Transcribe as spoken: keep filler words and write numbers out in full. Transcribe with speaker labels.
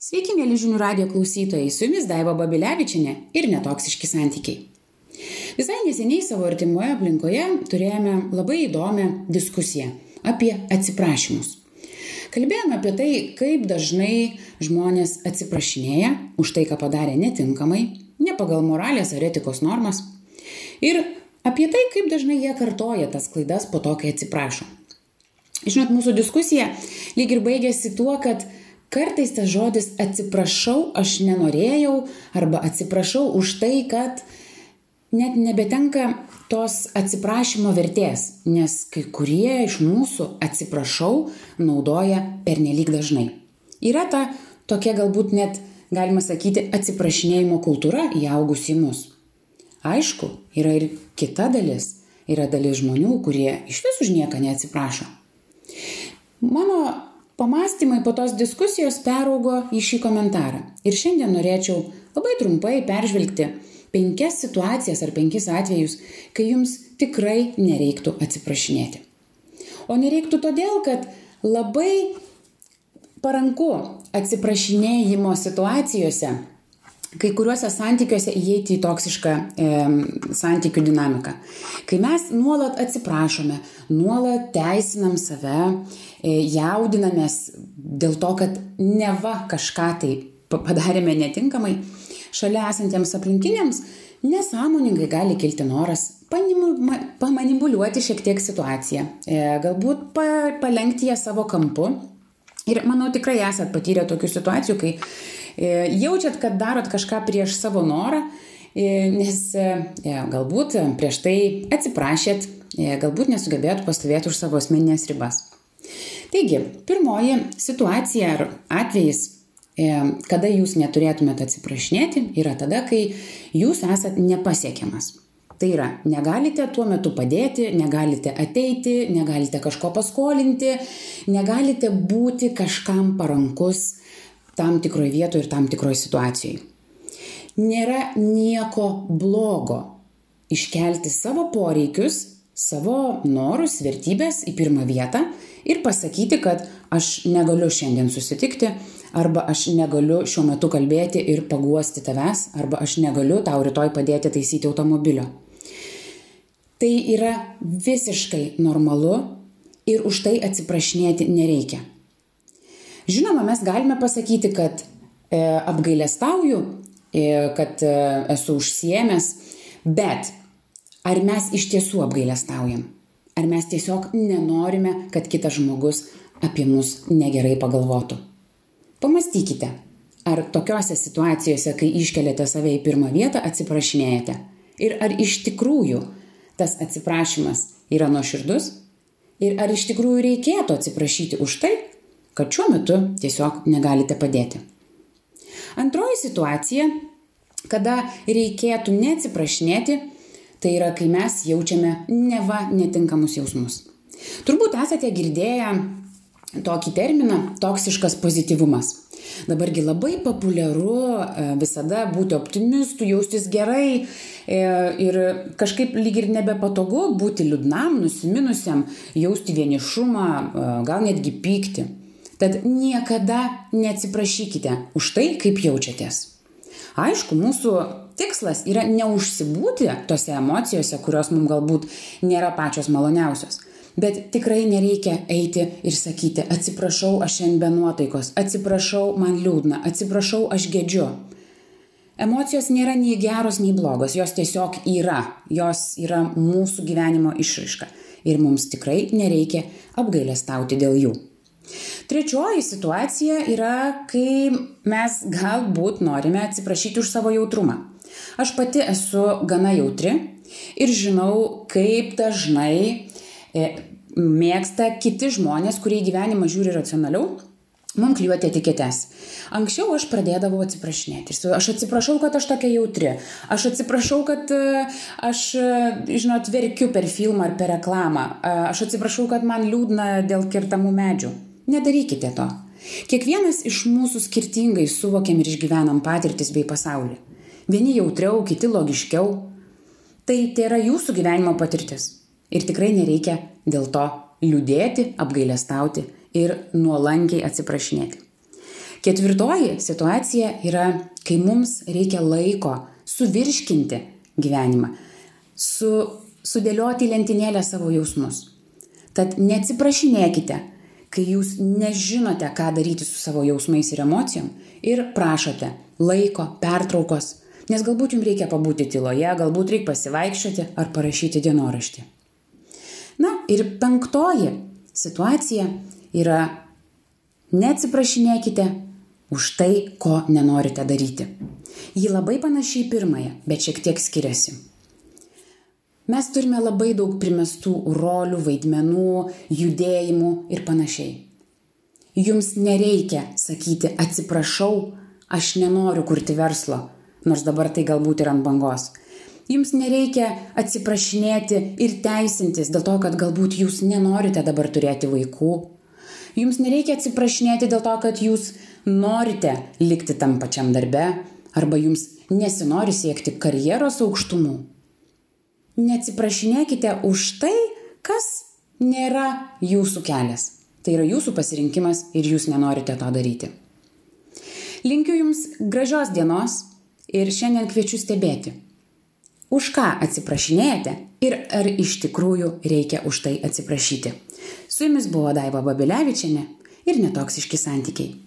Speaker 1: Sveiki, mėly žinių radijo klausytojai, su jumis Daiva Babilevičienė ir netoksiški santykiai. Visai neseniai savo artimoje aplinkoje turėjome labai įdomią diskusiją apie atsiprašymus. Kalbėjome apie tai, kaip dažnai žmonės atsiprašinėja už tai, ką padarė netinkamai, ne pagal moralės ar etikos normas, ir apie tai, kaip dažnai jie kartoja tas klaidas po to, kai atsiprašo. Žinot, mūsų diskusija lyg ir baigėsi tuo, kad kartais tas žodis atsiprašau, aš nenorėjau, arba atsiprašau už tai, kad net nebetenka tos atsiprašymo vertės, nes kai kurie iš mūsų atsiprašau naudoja pernelyg dažnai. Yra ta tokia galbūt net, galima sakyti, atsiprašinėjimo kultūra įaugusi į mus. Aišku, yra ir kita dalis, yra dalis žmonių, kurie iš vis už nieką neatsiprašo. Mano pamąstymai po tos diskusijos peraugo į šį komentarą. Ir šiandien norėčiau labai trumpai peržvelgti penkias situacijas ar penkis atvejus, kai jums tikrai nereiktų atsiprašinėti. O nereiktų todėl, kad labai paranku atsiprašinėjimo situacijose, kai kuriuose santykiuose įeiti į toksišką e, santykių dinamiką. Kai mes nuolat atsiprašome, nuolat teisinam save, e, jaudinamės dėl to, kad neva kažką tai padarėme netinkamai, šalia esantiems aplinkiniams nesąmoningai gali kilti noras pamanipuliuoti šiek tiek situaciją, e, galbūt pa, palenkti ją savo kampu. Ir manau, tikrai esat patyrę tokių situacijų, kai jaučiat, kad darot kažką prieš savo norą, nes galbūt prieš tai atsiprašėt, galbūt nesugebėjot pastovėti už savo asmeninės ribas. Taigi, pirmoji situacija ar atvejis, kada jūs neturėtumėte atsiprašinėti, yra tada, kai jūs esat nepasiekiamas. Tai yra, negalite tuo metu padėti, negalite ateiti, negalite kažko paskolinti, negalite būti kažkam parankus tam tikroje vietoje ir tam tikroje situacijoje. Nėra nieko blogo iškelti savo poreikius, savo norus, vertybės į pirmą vietą ir pasakyti, kad aš negaliu šiandien susitikti, arba aš negaliu šiuo metu kalbėti ir paguosti tavęs, arba aš negaliu tau rytoj padėti taisyti automobilio. Tai yra visiškai normalu ir už tai atsiprašinėti nereikia. Žinoma, mes galime pasakyti, kad e, apgailestauju, e, kad e, esu užsiėmęs, bet ar mes iš tiesų apgailestaujam? Ar mes tiesiog nenorime, kad kitas žmogus apie mus negerai pagalvotų? Pamastykite, ar tokiose situacijose, kai iškeliate save į pirmą vietą, atsiprašinėjate? Ir ar iš tikrųjų tas atsiprašymas yra nuoširdus? Ir ar iš tikrųjų reikėtų atsiprašyti už tai, kad šiuo metu tiesiog negalite padėti? Antroji situacija, kada reikėtų neatsiprašinėti, tai yra, kai mes jaučiame neva netinkamus jausmus. Turbūt esate girdėję tokį terminą toksiškas pozityvumas. Dabargi labai populiaru visada būti optimistu, jaustis gerai ir kažkaip lyg ir nebepatogu būti liūdnam, nusiminusiam, jausti vienišumą, gal netgi pykti. Tad niekada neatsiprašykite už tai, kaip jaučiatės. Aišku, mūsų tikslas yra neužsibūti tose emocijose, kurios mums galbūt nėra pačios maloniausios. Bet tikrai nereikia eiti ir sakyti, atsiprašau, aš šiandien be nuotaikos, atsiprašau, man liūdna, atsiprašau, aš gedžiu. Emocijos nėra nei geros, nei blogos, jos tiesiog yra, jos yra mūsų gyvenimo išraiška ir mums tikrai nereikia apgailestauti dėl jų. Trečioji situacija yra, kai mes galbūt norime atsiprašyti už savo jautrumą. Aš pati esu gana jautri ir žinau, kaip dažnai e, mėgsta kiti žmonės, kurie į gyvenimą žiūri racionaliau, mums klijuoti etiketes. Anksčiau aš pradėdavau atsiprašinėti. Aš atsiprašau, kad aš tokia jautri. Aš atsiprašau, kad aš, žinot, verkiu per filmą ar per reklamą. Aš atsiprašau, kad man liūdna dėl kirtamų medžių. Nedarykite to. Kiekvienas iš mūsų skirtingai suvokiam ir išgyvenam patirtis bei pasaulį. Vieni jautriau, kiti logiškiau. Tai tai yra jūsų gyvenimo patirtis. Ir tikrai nereikia dėl to liūdėti, apgailestauti ir nuolankiai atsiprašinėti. Ketvirtoji situacija yra, kai mums reikia laiko suvirškinti gyvenimą, su, sudėlioti į lentynėlę savo jausmus. Tad neatsiprašinėkite, kai jūs nežinote, ką daryti su savo jausmais ir emocijom ir prašote laiko, pertraukos, nes galbūt jums reikia pabūti tyloje, galbūt reikia pasivaikščioti ar parašyti dienoraštį. Na ir penktoji situacija yra neatsiprašinėkite už tai, ko nenorite daryti. Ji labai panašiai į pirmąją, bet šiek tiek skiriasi. Mes turime labai daug primestų rolių, vaidmenų, judėjimų ir panašiai. Jums nereikia sakyti atsiprašau, aš nenoriu kurti verslo, nors dabar tai galbūt ir ant bangos. Jums nereikia atsiprašinėti ir teisintis dėl to, kad galbūt jūs nenorite dabar turėti vaikų. Jums nereikia atsiprašinėti dėl to, kad jūs norite likti tam pačiam darbe arba jums nesinori siekti karjeros aukštumų. Neatsiprašinėkite už tai, kas nėra jūsų kelias. Tai yra jūsų pasirinkimas ir jūs nenorite to daryti. Linkiu jums gražios dienos ir šiandien kviečiu stebėti, už ką atsiprašinėjate ir ar iš tikrųjų reikia už tai atsiprašyti. Su jumis buvo Daiva Babilevičienė ir Netoksiški santykiai.